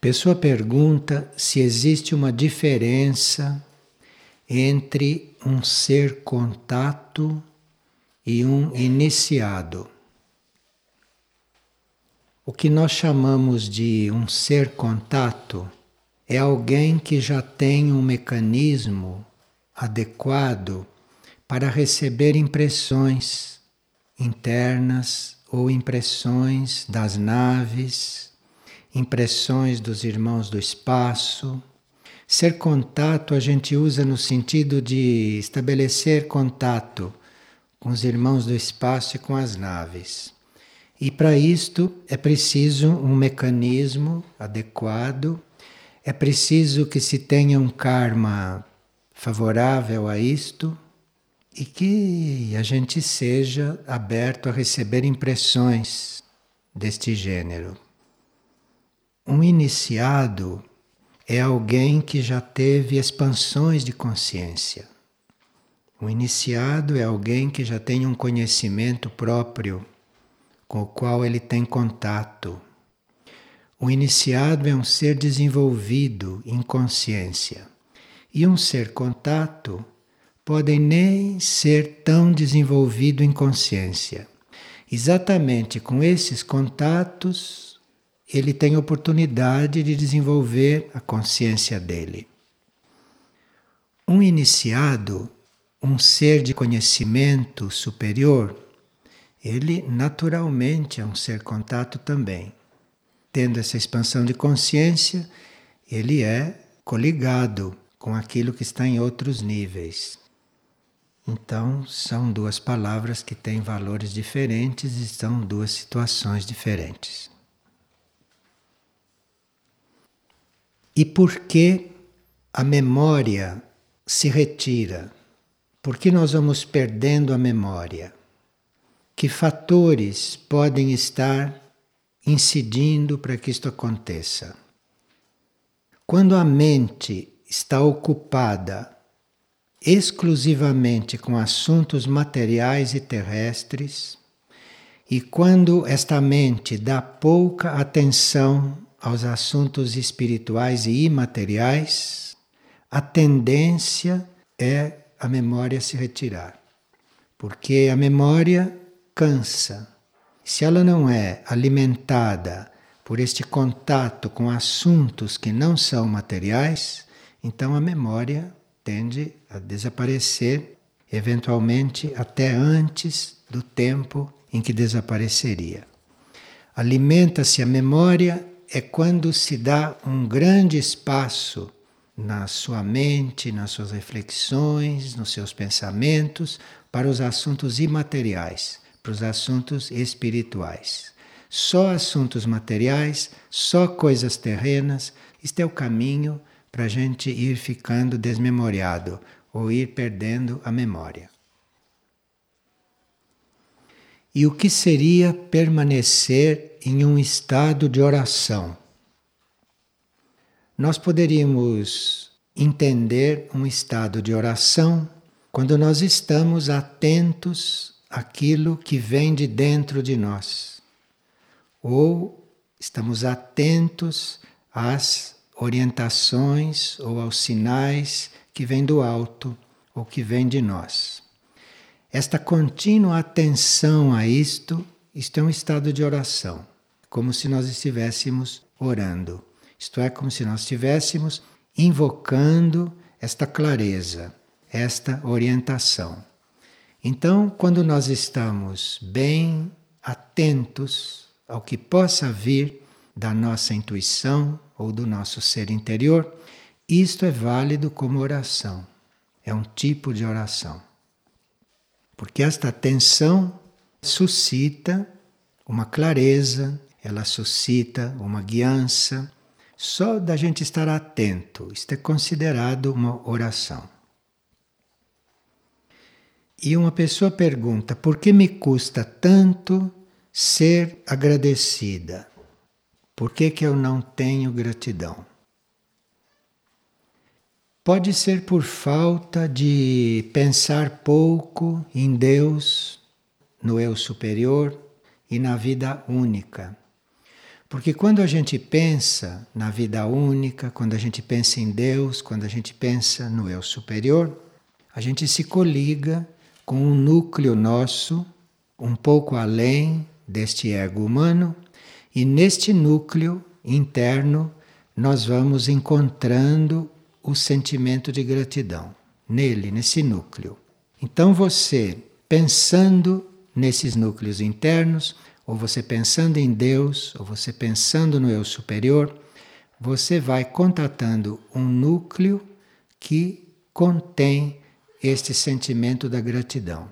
Pessoa pergunta se existe uma diferença entre um ser contato e um iniciado. O que nós chamamos de um ser contato é alguém que já tem um mecanismo adequado para receber impressões internas ou impressões das naves, impressões dos irmãos do espaço. Ser contato a gente usa no sentido de estabelecer contato com os irmãos do espaço e com as naves. E para isto é preciso um mecanismo adequado, é preciso que se tenha um karma favorável a isto e que a gente seja aberto a receber impressões deste gênero. Um iniciado é alguém que já teve expansões de consciência. Um iniciado é alguém que já tem um conhecimento próprio com o qual ele tem contato. O iniciado é um ser desenvolvido em consciência. E um ser contato pode nem ser tão desenvolvido em consciência. Exatamente com esses contatos, ele tem oportunidade de desenvolver a consciência dele. Um iniciado, um ser de conhecimento superior, ele naturalmente é um ser contato também. Tendo essa expansão de consciência, ele é coligado com aquilo que está em outros níveis. Então, são duas palavras que têm valores diferentes e são duas situações diferentes. E por que a memória se retira? Por que nós vamos perdendo a memória? Que fatores podem estar incidindo para que isto aconteça? Quando a mente está ocupada exclusivamente com assuntos materiais e terrestres, e quando esta mente dá pouca atenção aos assuntos espirituais e imateriais, a tendência é a memória se retirar. Porque a memória cansa. Se ela não é alimentada por este contato com assuntos que não são materiais, então a memória tende a desaparecer, eventualmente até antes do tempo em que desapareceria. Alimenta-se a memória é quando se dá um grande espaço na sua mente, nas suas reflexões, nos seus pensamentos, para os assuntos imateriais, para os assuntos espirituais. Só assuntos materiais, só coisas terrenas, este é o caminho para a gente ir ficando desmemoriado ou ir perdendo a memória. E o que seria permanecer em um estado de oração? Nós poderíamos entender um estado de oração quando nós estamos atentos àquilo que vem de dentro de nós, ou estamos atentos às orientações ou aos sinais que vêm do alto ou que vêm de nós. Esta contínua atenção a isto é um estado de oração, como se nós estivéssemos orando. Isto é, como se nós estivéssemos invocando esta clareza, esta orientação. Então, quando nós estamos bem atentos ao que possa vir da nossa intuição ou do nosso ser interior, isto é válido como oração. É um tipo de oração. Porque esta atenção suscita uma clareza, ela suscita uma guiança. Só da gente estar atento, isto é considerado uma oração. E uma pessoa pergunta, por que me custa tanto ser agradecida? Por que eu não tenho gratidão? Pode ser por falta de pensar pouco em Deus, no eu superior e na vida única. Porque quando a gente pensa na vida única, quando a gente pensa em Deus, quando a gente pensa no eu superior, a gente se coliga com um núcleo nosso, um pouco além deste ego humano, e neste núcleo interno nós vamos encontrando o sentimento de gratidão. Nele, nesse núcleo. Então você, pensando nesses núcleos internos, ou você pensando em Deus, ou você pensando no eu superior, você vai contatando um núcleo que contém este sentimento da gratidão.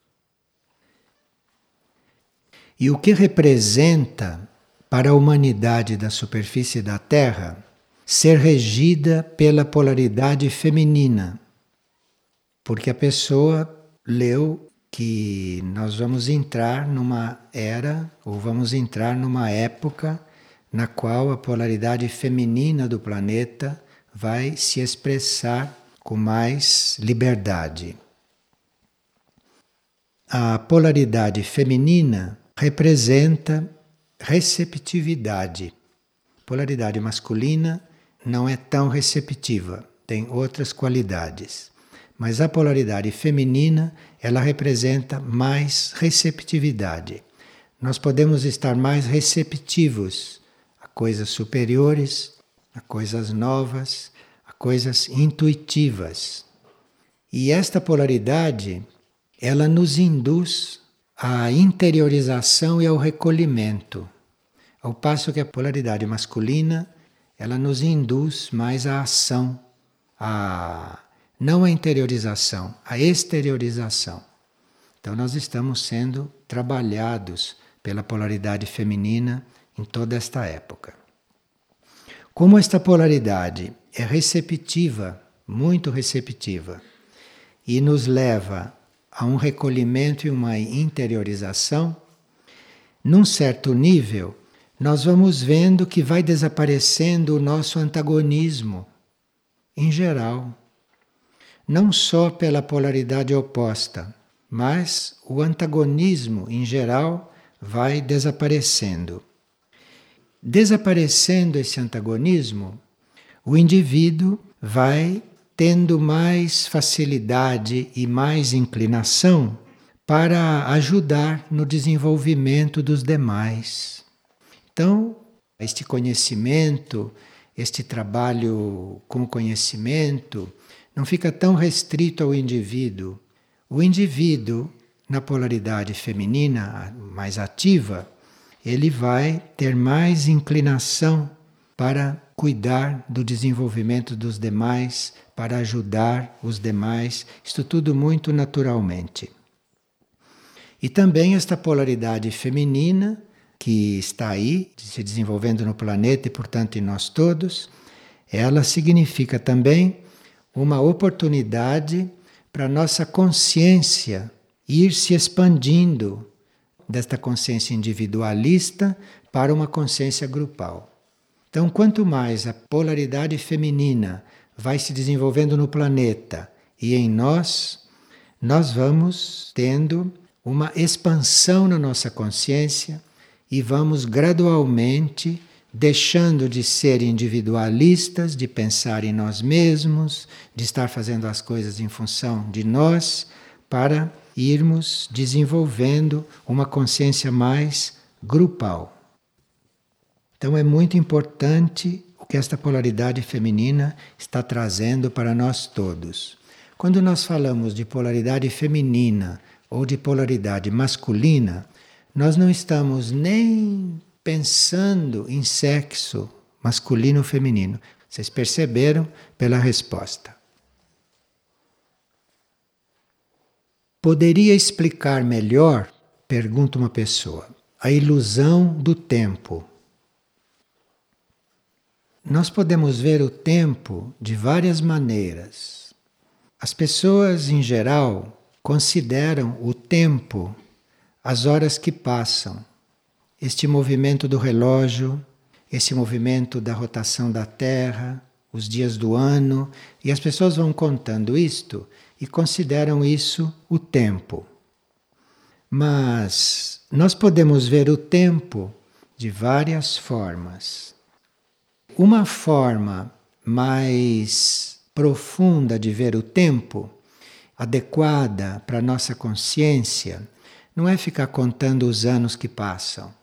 E o que representa para a humanidade da superfície da Terra ser regida pela polaridade feminina? Porque a pessoa leu que nós vamos entrar numa era, ou vamos entrar numa época na qual a polaridade feminina do planeta vai se expressar com mais liberdade. A polaridade feminina representa receptividade. Polaridade masculina não é tão receptiva, tem outras qualidades. Mas a polaridade feminina, ela representa mais receptividade. Nós podemos estar mais receptivos a coisas superiores, a coisas novas, a coisas intuitivas. E esta polaridade, ela nos induz à interiorização e ao recolhimento. Ao passo que a polaridade masculina, ela nos induz mais à ação, não a interiorização, a exteriorização. Então nós estamos sendo trabalhados pela polaridade feminina em toda esta época. Como esta polaridade é receptiva, muito receptiva, e nos leva a um recolhimento e uma interiorização, num certo nível, nós vamos vendo que vai desaparecendo o nosso antagonismo, em geral. Não só pela polaridade oposta, mas o antagonismo em geral vai desaparecendo. Desaparecendo esse antagonismo, o indivíduo vai tendo mais facilidade e mais inclinação para ajudar no desenvolvimento dos demais. Então, este conhecimento, este trabalho com conhecimento, não fica tão restrito ao indivíduo. O indivíduo, na polaridade feminina mais ativa, ele vai ter mais inclinação para cuidar do desenvolvimento dos demais, para ajudar os demais, isto tudo muito naturalmente. E também esta polaridade feminina, que está aí, se desenvolvendo no planeta e, portanto, em nós todos, ela significa também uma oportunidade para a nossa consciência ir se expandindo desta consciência individualista para uma consciência grupal. Então, quanto mais a polaridade feminina vai se desenvolvendo no planeta e em nós, nós vamos tendo uma expansão na nossa consciência e vamos gradualmente deixando de ser individualistas, de pensar em nós mesmos, de estar fazendo as coisas em função de nós, para irmos desenvolvendo uma consciência mais grupal. Então é muito importante o que esta polaridade feminina está trazendo para nós todos. Quando nós falamos de polaridade feminina ou de polaridade masculina, nós não estamos nem pensando em sexo masculino ou feminino. Vocês perceberam pela resposta. Poderia explicar melhor, pergunta uma pessoa, a ilusão do tempo? Nós podemos ver o tempo de várias maneiras. As pessoas, em geral, consideram o tempo as horas que passam. Este movimento do relógio, esse movimento da rotação da Terra, os dias do ano, e as pessoas vão contando isto e consideram isso o tempo. Mas nós podemos ver o tempo de várias formas. Uma forma mais profunda de ver o tempo, adequada para a nossa consciência, não é ficar contando os anos que passam,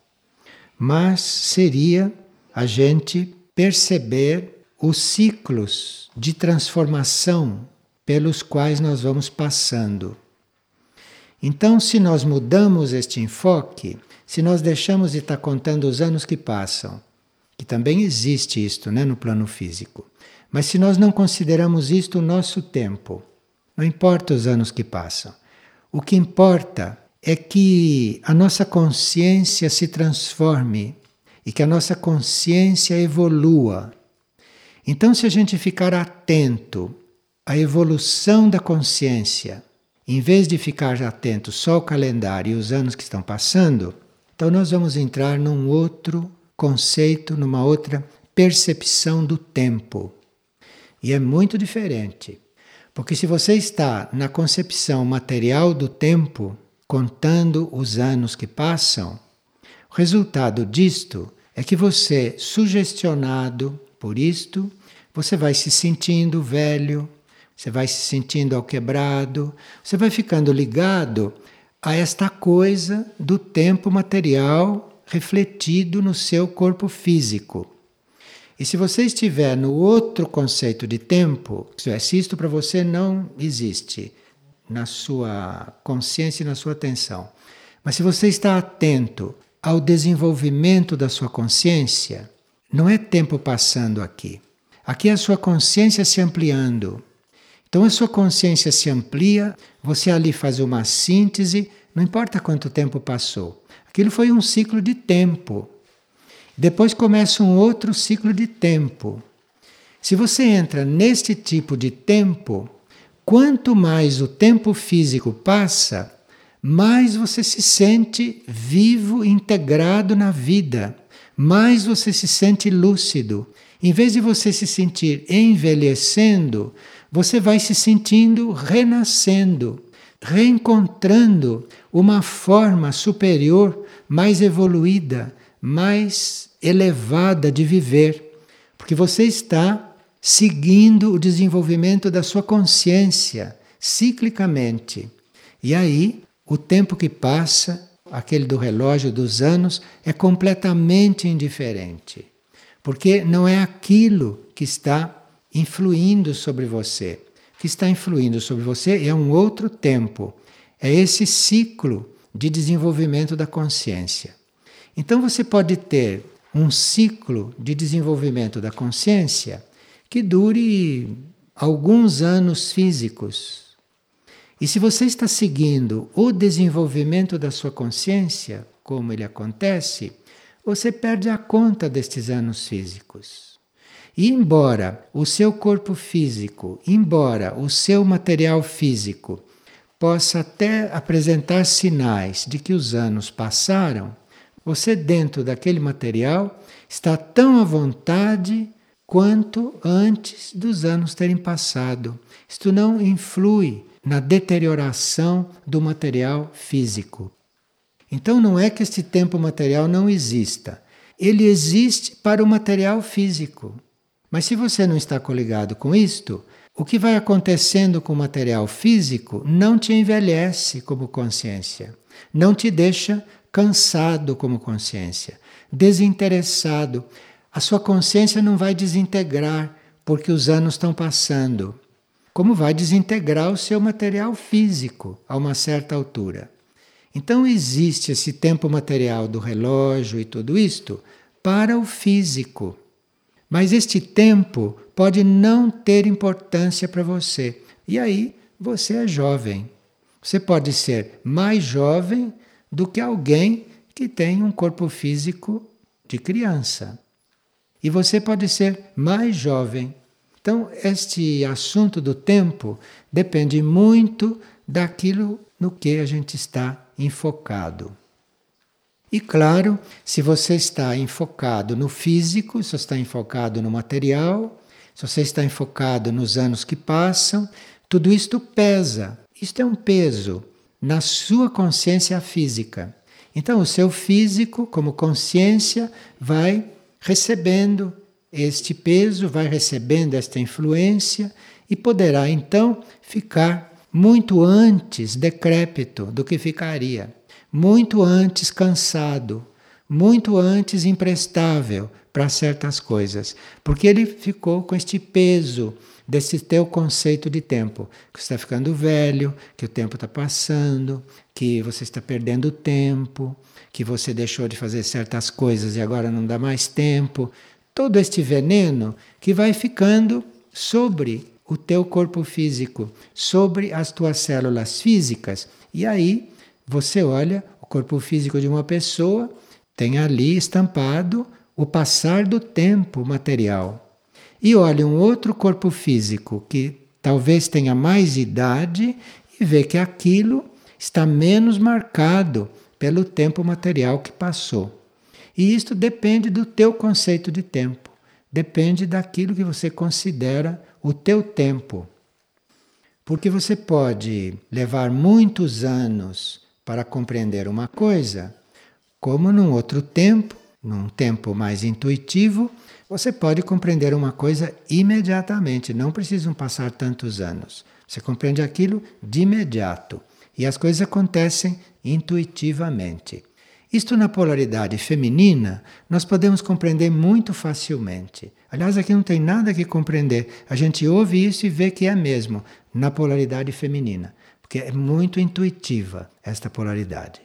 mas seria a gente perceber os ciclos de transformação pelos quais nós vamos passando. Então, se nós mudamos este enfoque, se nós deixamos de estar contando os anos que passam, que também existe isto, né, no plano físico, mas se nós não consideramos isto o nosso tempo, não importa os anos que passam, o que importa é que a nossa consciência se transforme e que a nossa consciência evolua. Então, se a gente ficar atento à evolução da consciência, em vez de ficar atento só ao calendário e os anos que estão passando, então nós vamos entrar num outro conceito, numa outra percepção do tempo. E é muito diferente, porque se você está na concepção material do tempo, contando os anos que passam, o resultado disto é que você, sugestionado por isto, você vai se sentindo velho, você vai se sentindo alquebrado, você vai ficando ligado a esta coisa do tempo material refletido no seu corpo físico. E se você estiver no outro conceito de tempo, se isto para você não existe na sua consciência e na sua atenção, mas se você está atento ao desenvolvimento da sua consciência, não é tempo passando aqui. Aqui é a sua consciência se ampliando. Então a sua consciência se amplia, você ali faz uma síntese, não importa quanto tempo passou. Aquilo foi um ciclo de tempo. Depois começa um outro ciclo de tempo. Se você entra neste tipo de tempo, quanto mais o tempo físico passa, mais você se sente vivo, integrado na vida, mais você se sente lúcido. Em vez de você se sentir envelhecendo, você vai se sentindo renascendo, reencontrando uma forma superior, mais evoluída, mais elevada de viver, porque você está seguindo o desenvolvimento da sua consciência ciclicamente. E aí, o tempo que passa, aquele do relógio dos anos, é completamente indiferente, porque não é aquilo que está influindo sobre você. O que está influindo sobre você é um outro tempo, é esse ciclo de desenvolvimento da consciência. Então você pode ter um ciclo de desenvolvimento da consciência que dure alguns anos físicos. E se você está seguindo o desenvolvimento da sua consciência, como ele acontece, você perde a conta destes anos físicos. E embora o seu corpo físico, embora o seu material físico possa até apresentar sinais de que os anos passaram, você dentro daquele material está tão à vontade quanto antes dos anos terem passado. Isto não influi na deterioração do material físico. Então não é que este tempo material não exista. Ele existe para o material físico. Mas se você não está coligado com isto, o que vai acontecendo com o material físico não te envelhece como consciência, não te deixa cansado como consciência, desinteressado. A sua consciência não vai desintegrar porque os anos estão passando, como vai desintegrar o seu material físico a uma certa altura. Então existe esse tempo material do relógio e tudo isto para o físico. Mas este tempo pode não ter importância para você. E aí você é jovem. Você pode ser mais jovem do que alguém que tem um corpo físico de criança. E você pode ser mais jovem. Então, este assunto do tempo depende muito daquilo no que a gente está enfocado. E claro, se você está enfocado no físico, se você está enfocado no material, se você está enfocado nos anos que passam, tudo isto pesa. Isto é um peso na sua consciência física. Então o seu físico, como consciência, vai recebendo este peso, vai recebendo esta influência e poderá então ficar muito antes decrépito do que ficaria, muito antes cansado, muito antes imprestável para certas coisas, porque ele ficou com este peso desse teu conceito de tempo, que você está ficando velho, que o tempo está passando, que você está perdendo tempo, que você deixou de fazer certas coisas e agora não dá mais tempo. Todo este veneno que vai ficando sobre o teu corpo físico, sobre as tuas células físicas. E aí você olha o corpo físico de uma pessoa, tem ali estampado o passar do tempo material. E olha um outro corpo físico que talvez tenha mais idade e vê que aquilo está menos marcado pelo tempo material que passou. E isto depende do teu conceito de tempo, depende daquilo que você considera o teu tempo. Porque você pode levar muitos anos para compreender uma coisa, como num outro tempo, num tempo mais intuitivo, você pode compreender uma coisa imediatamente, não precisam passar tantos anos. Você compreende aquilo de imediato. E as coisas acontecem intuitivamente. Isto na polaridade feminina, nós podemos compreender muito facilmente. Aliás, aqui não tem nada que compreender. A gente ouve isso e vê que é mesmo na polaridade feminina. Porque é muito intuitiva esta polaridade.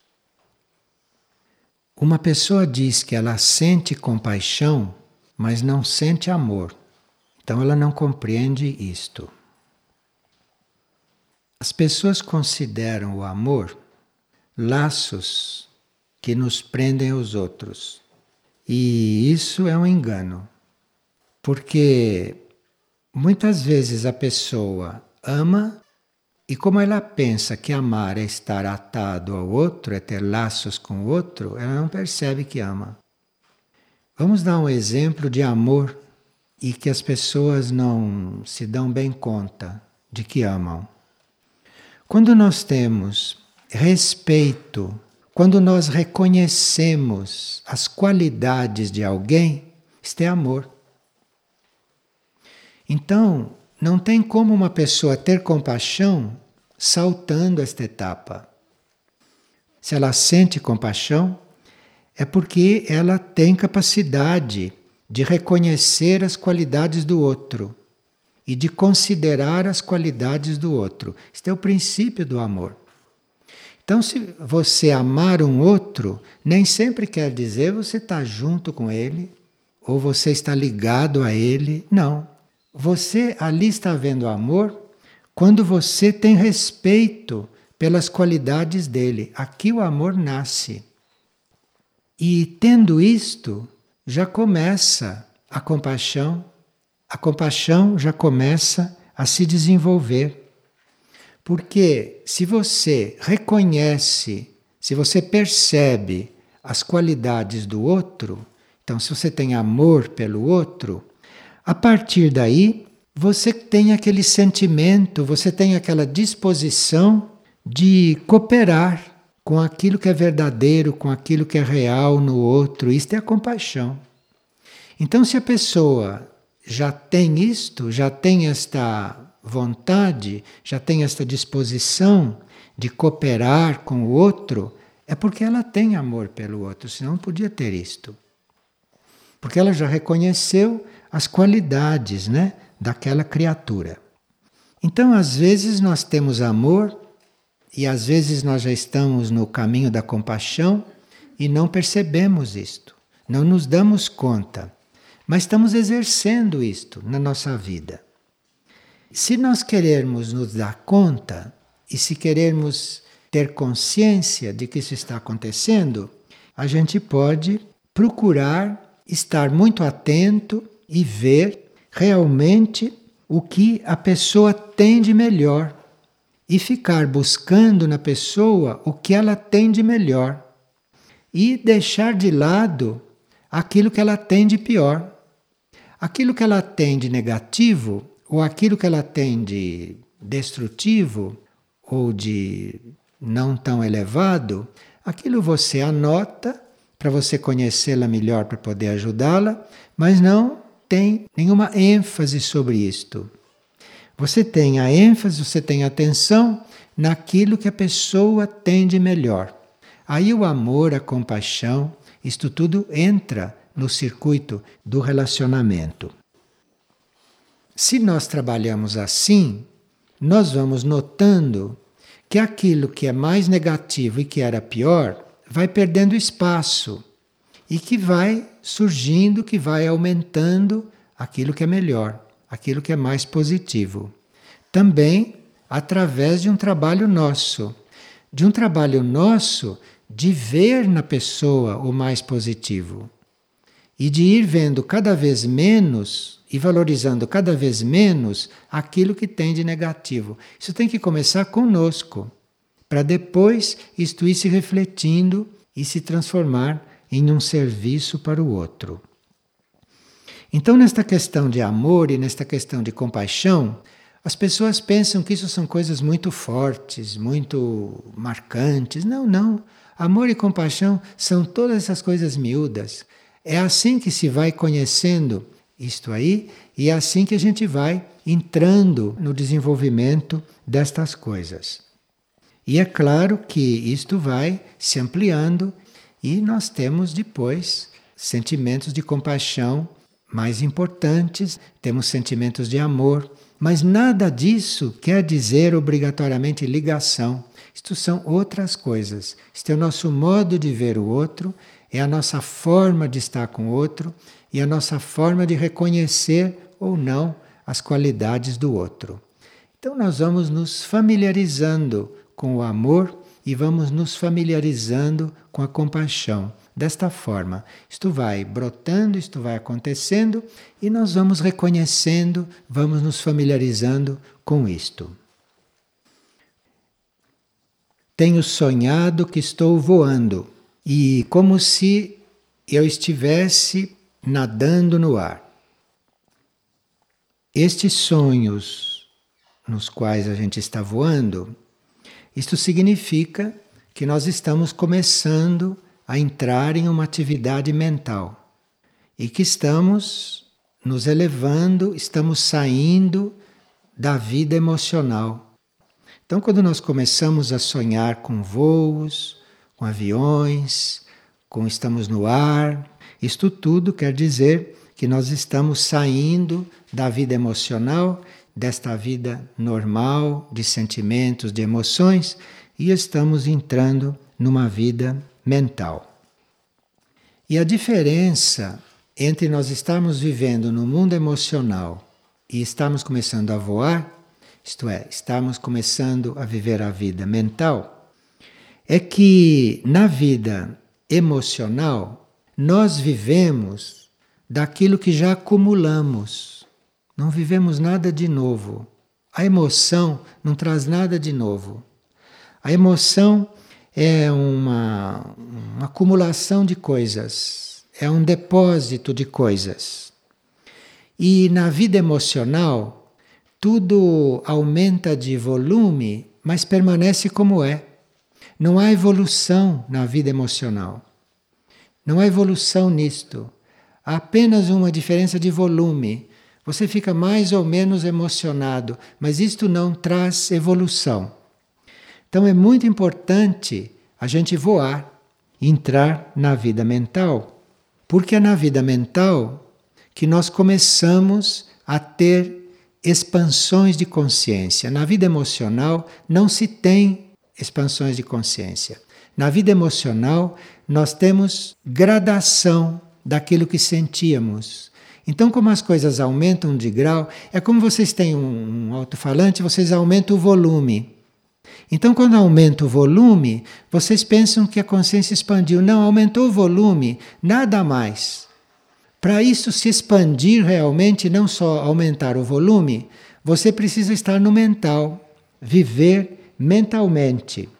Uma pessoa diz que ela sente compaixão, mas não sente amor. Então ela não compreende isto. As pessoas consideram o amor laços que nos prendem aos outros. E isso é um engano. Porque muitas vezes a pessoa ama e como ela pensa que amar é estar atado ao outro, é ter laços com o outro, ela não percebe que ama. Vamos dar um exemplo de amor e que as pessoas não se dão bem conta de que amam. Quando nós temos respeito, quando nós reconhecemos as qualidades de alguém, isto é amor. Então, não tem como uma pessoa ter compaixão saltando esta etapa. Se ela sente compaixão, é porque ela tem capacidade de reconhecer as qualidades do outro e de considerar as qualidades do outro. Este é o princípio do amor. Então, se você amar um outro, nem sempre quer dizer você está junto com ele ou você está ligado a ele. Não. Você ali está vendo amor quando você tem respeito pelas qualidades dele. Aqui o amor nasce. E tendo isto, já começa a compaixão já começa a se desenvolver. Porque se você reconhece, se você percebe as qualidades do outro, então se você tem amor pelo outro, a partir daí você tem aquele sentimento, você tem aquela disposição de cooperar com aquilo que é verdadeiro, com aquilo que é real no outro. Isto é a compaixão. Então se a pessoa já tem isto, já tem esta vontade, já tem esta disposição de cooperar com o outro, é porque ela tem amor pelo outro, senão não podia ter isto. Porque ela já reconheceu as qualidades, né, daquela criatura. Então, às vezes nós temos amor e às vezes nós já estamos no caminho da compaixão e não percebemos isto, não nos damos conta. Mas estamos exercendo isto na nossa vida. Se nós querermos nos dar conta e se querermos ter consciência de que isso está acontecendo, a gente pode procurar estar muito atento e ver realmente o que a pessoa tem de melhor e ficar buscando na pessoa o que ela tem de melhor e deixar de lado aquilo que ela tem de pior. Aquilo que ela tem de negativo, ou aquilo que ela tem de destrutivo, ou de não tão elevado, aquilo você anota para você conhecê-la melhor, para poder ajudá-la, mas não tem nenhuma ênfase sobre isto. Você tem a ênfase, você tem a atenção naquilo que a pessoa tem de melhor. Aí o amor, a compaixão, isto tudo entra no circuito do relacionamento. Se nós trabalhamos assim, nós vamos notando que aquilo que é mais negativo e que era pior vai perdendo espaço e que vai surgindo, que vai aumentando aquilo que é melhor, aquilo que é mais positivo. Também através de um trabalho nosso, de ver na pessoa o mais positivo e de ir vendo cada vez menos e valorizando cada vez menos aquilo que tem de negativo. Isso tem que começar conosco, para depois isto ir se refletindo e se transformar em um serviço para o outro. Então, nesta questão de amor e nesta questão de compaixão, as pessoas pensam que isso são coisas muito fortes, muito marcantes. Não, não. Amor e compaixão são todas essas coisas miúdas. É assim que se vai conhecendo isto aí, e é assim que a gente vai entrando no desenvolvimento destas coisas. E é claro que isto vai se ampliando e nós temos depois sentimentos de compaixão mais importantes, temos sentimentos de amor, mas nada disso quer dizer obrigatoriamente ligação. Isto são outras coisas. Isto é o nosso modo de ver o outro, é a nossa forma de estar com o outro e a nossa forma de reconhecer ou não as qualidades do outro. Então nós vamos nos familiarizando com o amor e vamos nos familiarizando com a compaixão. Desta forma, isto vai brotando, isto vai acontecendo e nós vamos reconhecendo, vamos nos familiarizando com isto. Tenho sonhado que estou voando e como se eu estivesse nadando no ar. Estes sonhos nos quais a gente está voando, isto significa que nós estamos começando a entrar em uma atividade mental e que estamos nos elevando, estamos saindo da vida emocional. Então, quando nós começamos a sonhar com voos, com aviões, com estamos no ar, isto tudo quer dizer que nós estamos saindo da vida emocional, desta vida normal de sentimentos, de emoções, e estamos entrando numa vida mental. E a diferença entre nós estarmos vivendo no mundo emocional e estarmos começando a voar, isto é, estamos começando a viver a vida mental, é que na vida emocional nós vivemos daquilo que já acumulamos. Não vivemos nada de novo. A emoção não traz nada de novo. A emoção é uma acumulação de coisas, é um depósito de coisas. E na vida emocional, tudo aumenta de volume, mas permanece como é. Não há evolução na vida emocional. Não há evolução nisto. Há apenas uma diferença de volume. Você fica mais ou menos emocionado, mas isto não traz evolução. Então é muito importante a gente voar, entrar na vida mental, porque é na vida mental que nós começamos a ter expansões de consciência. Na vida emocional não se tem expansões de consciência. Na vida emocional nós temos gradação daquilo que sentíamos. Então, como as coisas aumentam de grau, é como vocês têm um alto-falante, vocês aumentam o volume. Então, quando aumenta o volume, vocês pensam que a consciência expandiu. Não, aumentou o volume, nada mais. Para isso se expandir realmente, não só aumentar o volume, você precisa estar no mental, viver mentalmente.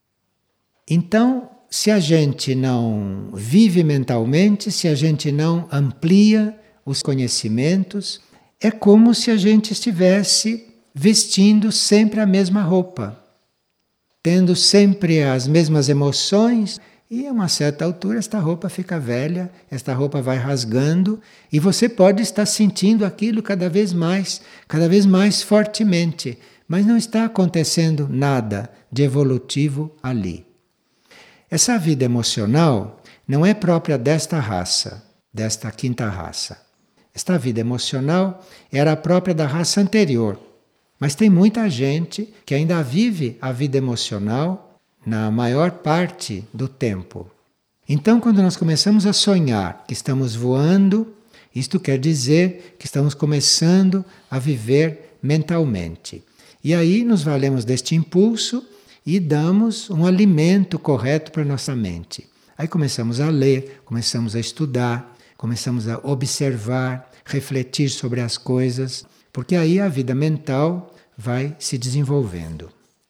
Então, se a gente não vive mentalmente, se a gente não amplia os conhecimentos, é como se a gente estivesse vestindo sempre a mesma roupa. tendo sempre as mesmas emoções, e a uma certa altura esta roupa fica velha, esta roupa vai rasgando, e você pode estar sentindo aquilo cada vez mais fortemente, mas não está acontecendo nada de evolutivo ali. Essa vida emocional não é própria desta raça, desta quinta raça. Esta vida emocional era própria da raça anterior. Mas tem muita gente que ainda vive a vida emocional na maior parte do tempo. Então, quando nós começamos a sonhar que estamos voando, isto quer dizer que estamos começando a viver mentalmente. E aí nos valemos deste impulso e damos um alimento correto para a nossa mente. Aí começamos a ler, começamos a estudar, começamos a observar, refletir sobre as coisas, porque aí a vida mental vai se desenvolvendo.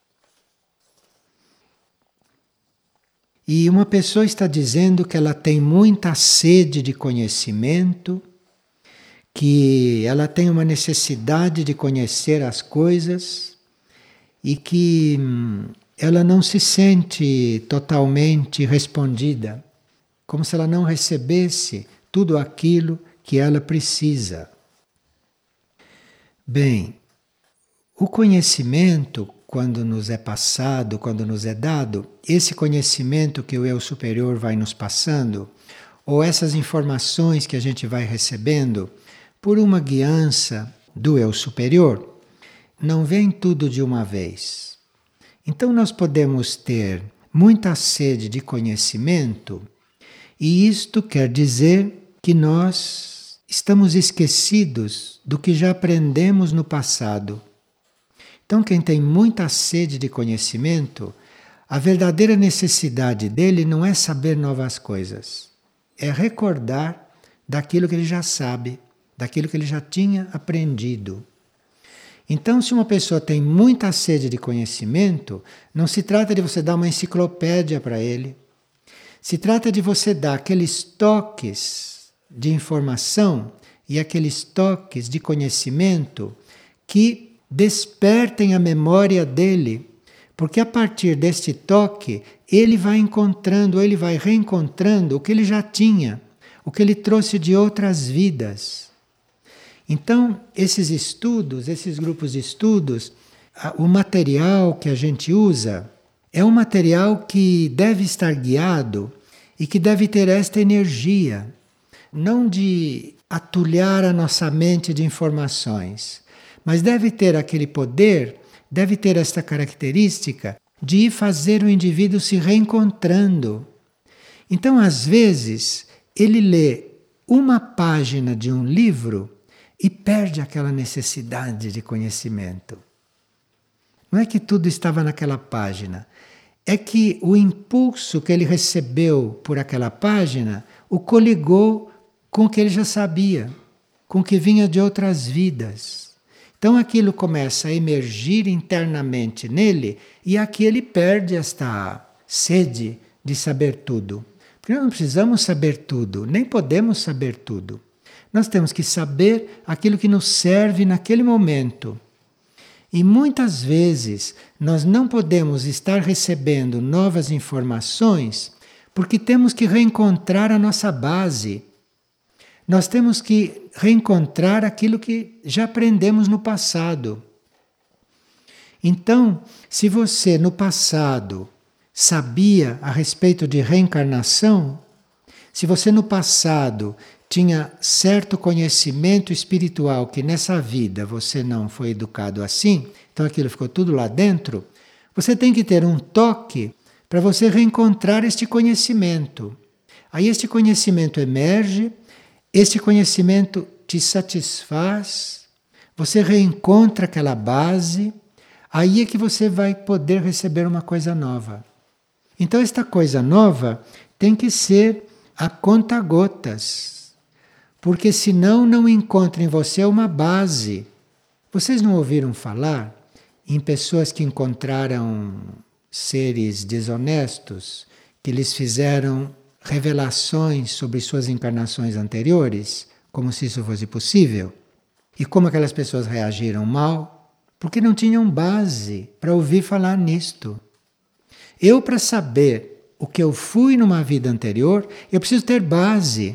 E uma pessoa está dizendo que ela tem muita sede de conhecimento, que ela tem uma necessidade de conhecer as coisas e que ela não se sente totalmente respondida, como se ela não recebesse tudo aquilo que ela precisa. Bem, o conhecimento, quando nos é passado, quando nos é dado, esse conhecimento que o eu superior vai nos passando, ou essas informações que a gente vai recebendo, por uma guiança do eu superior, não vem tudo de uma vez. Então nós podemos ter muita sede de conhecimento, e isto quer dizer que nós estamos esquecidos do que já aprendemos no passado. Então, quem tem muita sede de conhecimento, a verdadeira necessidade dele não é saber novas coisas, é recordar daquilo que ele já sabe, daquilo que ele já tinha aprendido. Então, se uma pessoa tem muita sede de conhecimento, não se trata de você dar uma enciclopédia para ele. Se trata de você dar aqueles toques de informação e aqueles toques de conhecimento que despertem a memória dele, porque a partir deste toque ele vai encontrando, ele vai reencontrando o que ele já tinha, o que ele trouxe de outras vidas. Então, esses estudos, esses grupos de estudos, o material que a gente usa é um material que deve estar guiado e que deve ter esta energia, não de atulhar a nossa mente de informações, mas deve ter aquele poder, deve ter esta característica de fazer o indivíduo se reencontrando. Então, às vezes, ele lê uma página de um livro e perde aquela necessidade de conhecimento. Não é que tudo estava naquela página, é que o impulso que ele recebeu por aquela página o coligou com o que ele já sabia, com o que vinha de outras vidas. Então aquilo começa a emergir internamente nele e aqui ele perde esta sede de saber tudo. Porque nós não precisamos saber tudo, nem podemos saber tudo. Nós temos que saber aquilo que nos serve naquele momento. E muitas vezes nós não podemos estar recebendo novas informações porque temos que reencontrar a nossa base. Nós temos que reencontrar aquilo que já aprendemos no passado. Então, se você no passado sabia a respeito de reencarnação, se você no passado tinha certo conhecimento espiritual que nessa vida você não foi educado assim, então aquilo ficou tudo lá dentro, você tem que ter um toque para você reencontrar este conhecimento. Aí este conhecimento emerge, este conhecimento te satisfaz, você reencontra aquela base, aí é que você vai poder receber uma coisa nova. Então esta coisa nova tem que ser a conta-gotas, porque senão não encontra em você uma base. Vocês não ouviram falar em pessoas que encontraram seres desonestos, que lhes fizeram revelações sobre suas encarnações anteriores, como se isso fosse possível? E como aquelas pessoas reagiram mal? Porque não tinham base para ouvir falar nisto. Eu, para saber o que eu fui numa vida anterior, eu preciso ter base.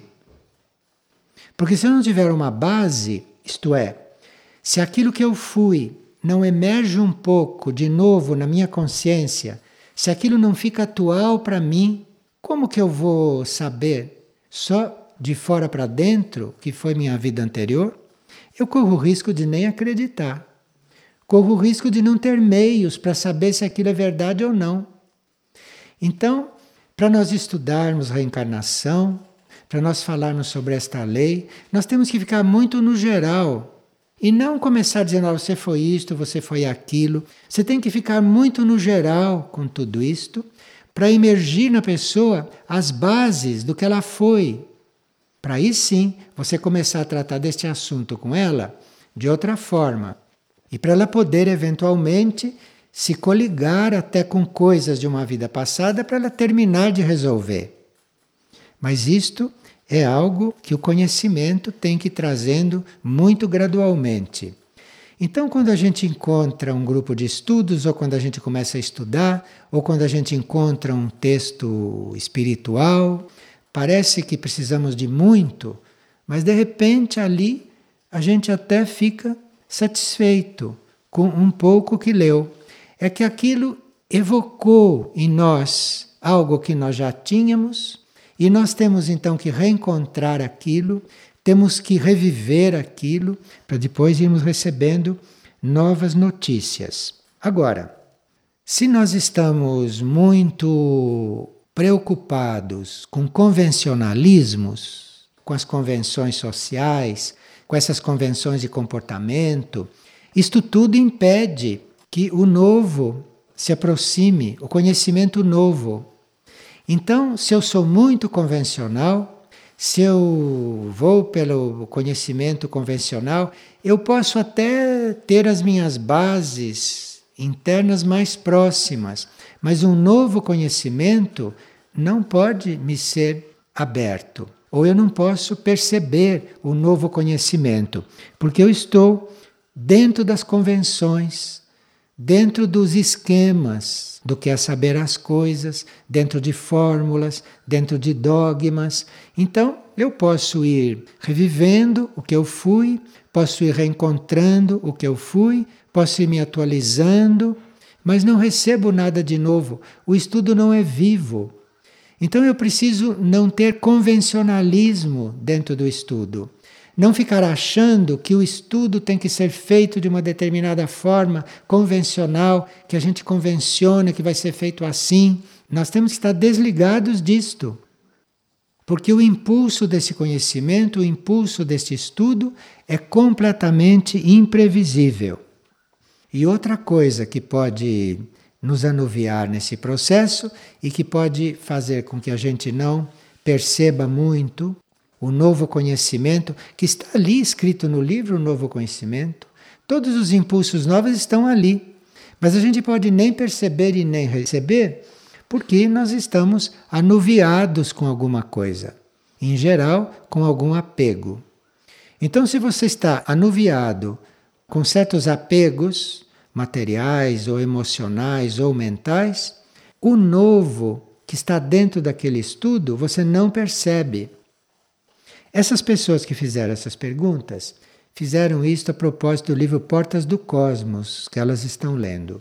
Porque se eu não tiver uma base, isto é, se aquilo que eu fui não emerge um pouco de novo na minha consciência, se aquilo não fica atual para mim, como que eu vou saber só de fora para dentro que foi minha vida anterior? Eu corro o risco de nem acreditar. Corro o risco de não ter meios para saber se aquilo é verdade ou não. Então, para nós estudarmos reencarnação, para nós falarmos sobre esta lei, nós temos que ficar muito no geral. E não começar dizendo, você foi isto, você foi aquilo. Você tem que ficar muito no geral com tudo isto, para emergir na pessoa as bases do que ela foi. Para aí sim, você começar a tratar deste assunto com ela de outra forma. E para ela poder, eventualmente, se coligar até com coisas de uma vida passada para ela terminar de resolver. Mas isto é algo que o conhecimento tem que ir trazendo muito gradualmente. Então, quando a gente encontra um grupo de estudos, ou quando a gente começa a estudar, ou quando a gente encontra um texto espiritual, parece que precisamos de muito, mas de repente ali a gente até fica satisfeito com um pouco que leu. É que aquilo evocou em nós algo que nós já tínhamos, e nós temos então que reencontrar aquilo, temos que reviver aquilo, para depois irmos recebendo novas notícias. Agora, se nós estamos muito preocupados com convencionalismos, com as convenções sociais, com essas convenções de comportamento, isto tudo impede que o novo se aproxime, o conhecimento novo. Então, se eu sou muito convencional, se eu vou pelo conhecimento convencional, eu posso até ter as minhas bases internas mais próximas, mas um novo conhecimento não pode me ser aberto, ou eu não posso perceber o novo conhecimento, porque eu estou dentro das convenções, dentro dos esquemas do que é saber as coisas, dentro de fórmulas, dentro de dogmas. Então, eu posso ir revivendo o que eu fui, posso ir reencontrando o que eu fui, posso ir me atualizando, mas não recebo nada de novo. O estudo não é vivo. Então, eu preciso não ter convencionalismo dentro do estudo. Não ficar achando que o estudo tem que ser feito de uma determinada forma convencional, que a gente convenciona que vai ser feito assim. Nós temos que estar desligados disto. Porque o impulso desse conhecimento, o impulso deste estudo é completamente imprevisível. E outra coisa que pode nos anuviar nesse processo e que pode fazer com que a gente não perceba muito o novo conhecimento, que está ali escrito no livro, o novo conhecimento. Todos os impulsos novos estão ali. Mas a gente pode nem perceber e nem receber, porque nós estamos anuviados com alguma coisa. Em geral, com algum apego. Então, se você está anuviado com certos apegos materiais ou emocionais ou mentais, o novo que está dentro daquele estudo, você não percebe. Essas pessoas que fizeram essas perguntas, fizeram isto a propósito do livro Portas do Cosmos, que elas estão lendo.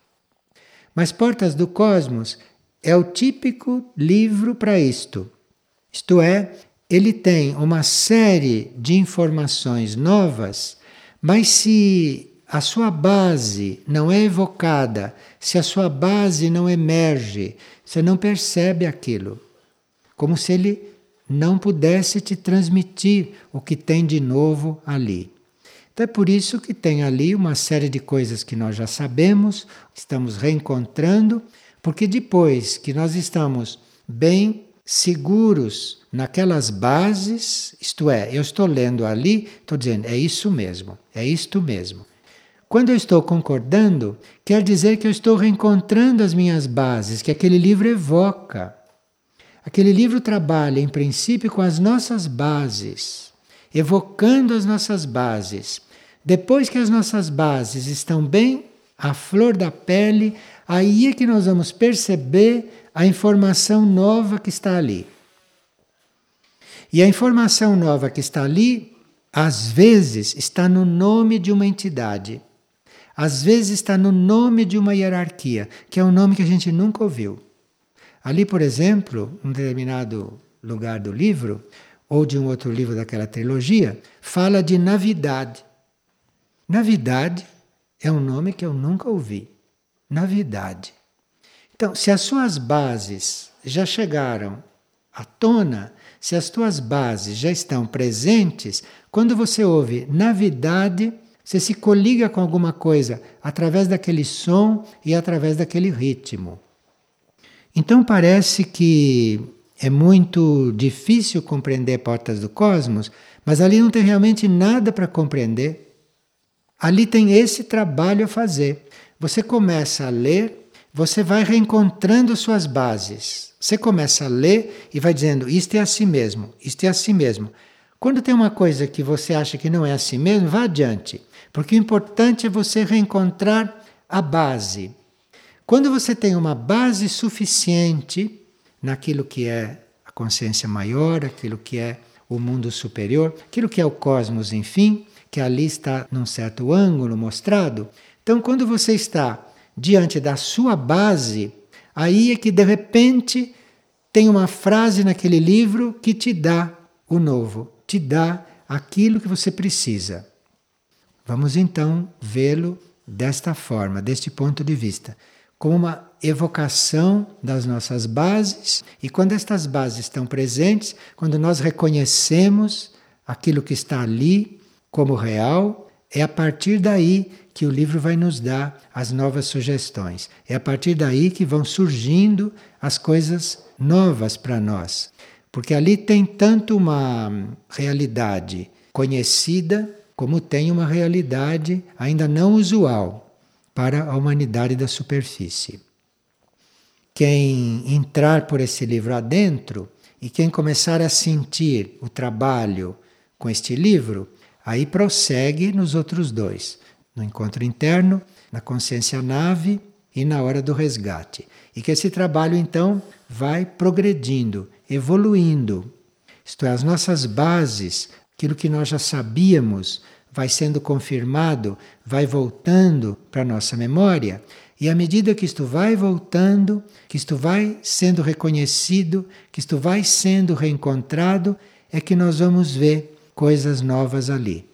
Mas Portas do Cosmos é o típico livro para isto. Isto é, ele tem uma série de informações novas, mas se a sua base não é evocada, se a sua base não emerge, você não percebe aquilo. Como se ele não pudesse te transmitir o que tem de novo ali. Então é por isso que tem ali uma série de coisas que nós já sabemos, estamos reencontrando, porque depois que nós estamos bem seguros naquelas bases, isto é, eu estou lendo ali, estou dizendo, é isso mesmo, é isto mesmo. Quando eu estou concordando, quer dizer que eu estou reencontrando as minhas bases, que aquele livro evoca. Aquele livro trabalha, em princípio, com as nossas bases, evocando as nossas bases. Depois que as nossas bases estão bem à flor da pele, aí é que nós vamos perceber a informação nova que está ali. E a informação nova que está ali, às vezes, está no nome de uma entidade. Às vezes está no nome de uma hierarquia, que é um nome que a gente nunca ouviu. Ali, por exemplo, um determinado lugar do livro, ou de um outro livro daquela trilogia, fala de Navidade. Navidade é um nome que eu nunca ouvi. Navidade. Então, se as suas bases já chegaram à tona, se as tuas bases já estão presentes, quando você ouve Navidade, você se coliga com alguma coisa através daquele som e através daquele ritmo. Então parece que é muito difícil compreender Portas do Cosmos, mas ali não tem realmente nada para compreender. Ali tem esse trabalho a fazer. Você começa a ler, você vai reencontrando suas bases. Você começa a ler e vai dizendo, isto é assim mesmo, isto é assim mesmo. Quando tem uma coisa que você acha que não é assim mesmo, vá adiante. Porque o importante é você reencontrar a base. Quando você tem uma base suficiente naquilo que é a consciência maior, aquilo que é o mundo superior, aquilo que é o cosmos, enfim, que ali está num certo ângulo mostrado. Então, quando você está diante da sua base, aí é que de repente tem uma frase naquele livro que te dá o novo, te dá aquilo que você precisa. Vamos então vê-lo desta forma, deste ponto de vista, como uma evocação das nossas bases, e quando estas bases estão presentes, quando nós reconhecemos aquilo que está ali como real, é a partir daí que o livro vai nos dar as novas sugestões. É a partir daí que vão surgindo as coisas novas para nós. Porque ali tem tanto uma realidade conhecida, como tem uma realidade ainda não usual para a humanidade da superfície. Quem entrar por esse livro adentro e quem começar a sentir o trabalho com este livro, aí prossegue nos outros dois, no encontro interno, na consciência nave e na hora do resgate. E que esse trabalho então vai progredindo, evoluindo. Isto é, as nossas bases, aquilo que nós já sabíamos, vai sendo confirmado, vai voltando para a nossa memória, e à medida que isto vai voltando, que isto vai sendo reconhecido, que isto vai sendo reencontrado, é que nós vamos ver coisas novas ali.